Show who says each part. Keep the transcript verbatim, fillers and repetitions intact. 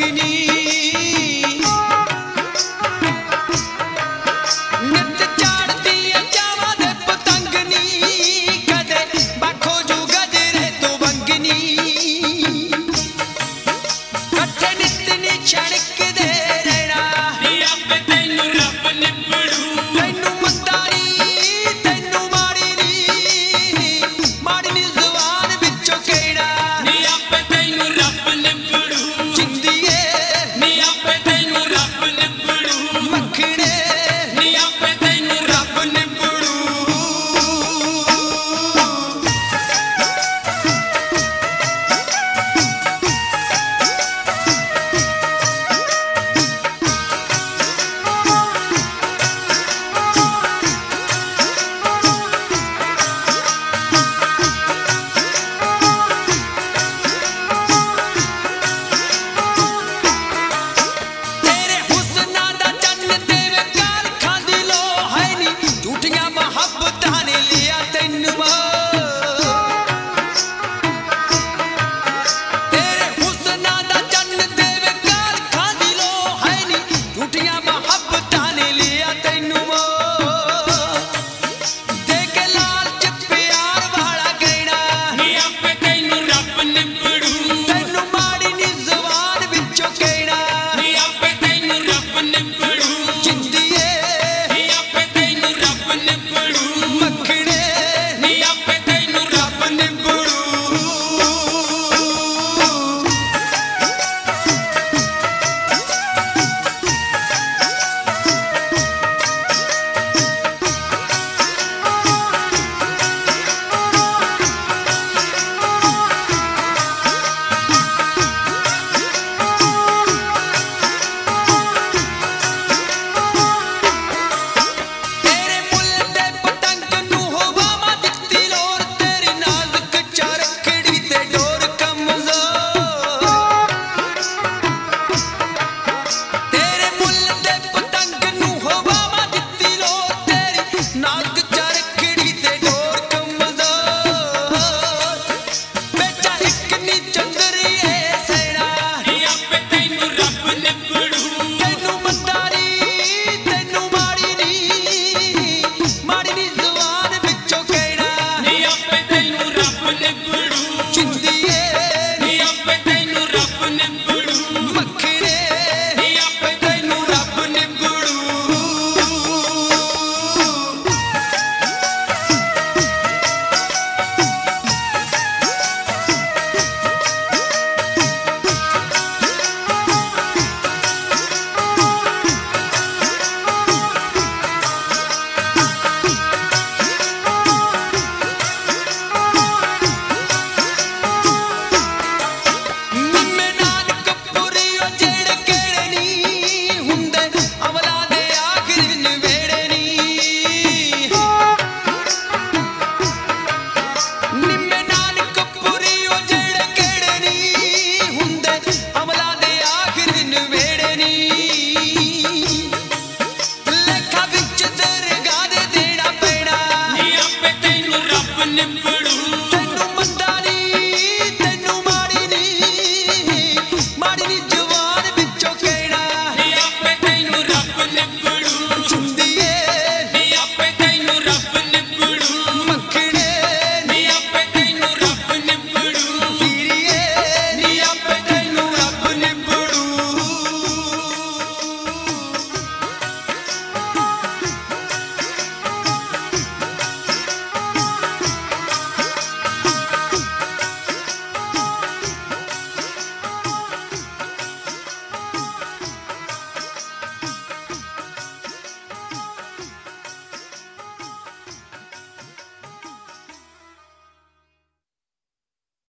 Speaker 1: नी नित झाड़दी चावां दे पतंग नी कदे बाखो जू गजरे तो बंग नी कट्ठे नित नी छड़कदे रहना नी आपे तैनू रब निबड़ू तैनू मंदारी तैनू माड़ी नी माड़ी नी ज़ुबान विचों केड़ा नी आपे तैनू रब निबड़ू जिंदीए नी आपे तैनू रब निबड़ू मखणे नी आपे तैनू रब निबड़ू तेरे हुस्ना दा चन्न तेरे काल खांदी लो है नी झूठियां मोहब्बतां ने लिया तैनू तेरे हुस्ना दा चन्न तेरे काल खांदी लो है नी झूठियां मोहब्बतां ने लिया तैनू दे के लालच प्यार वाला गैड़ा नी आपे तैनू रब निबड़ू तैनू माड़ी नी ज़ुबान विचों केड़ा नी आपे तैनू रब निबड़ू जिंदीए नी आपे तैनू रब निबड़ू मखणे नी आपे तैनू रब निबड़ू तेरे मुੱਲ दे पतंग नू हवावां दित्ती लोर तेरी नाजुक चरखड़ी ते डोर कमज़ोर तेरे मुੱਲ दे पतंग नू हवावां दित्ती लोर तेरी नाजुक चरखड़ी ते डोर कमज़ोर बेचा इक नी चंदरी ए सैना नी आपे तैनू रब निबड़ू तैनू मंदारी तैनू माड़ी नी माड़ी नी ज़ुबान विचों केड़ा नी आपे तैनू रब निबड़ू जिंदीए नी आपे तैनू रब निबड़ू मखणे नी आपे तैनू रब निबड़ू निम्मे नानक पुरी ओ जेड़े केड़े नी हुंदे अमला दे आखिर नवेड़े नी निम्मे नानक पुरी ओ जेड़े केड़े नी हुंदे अमला दे आखिर नवेड़े नी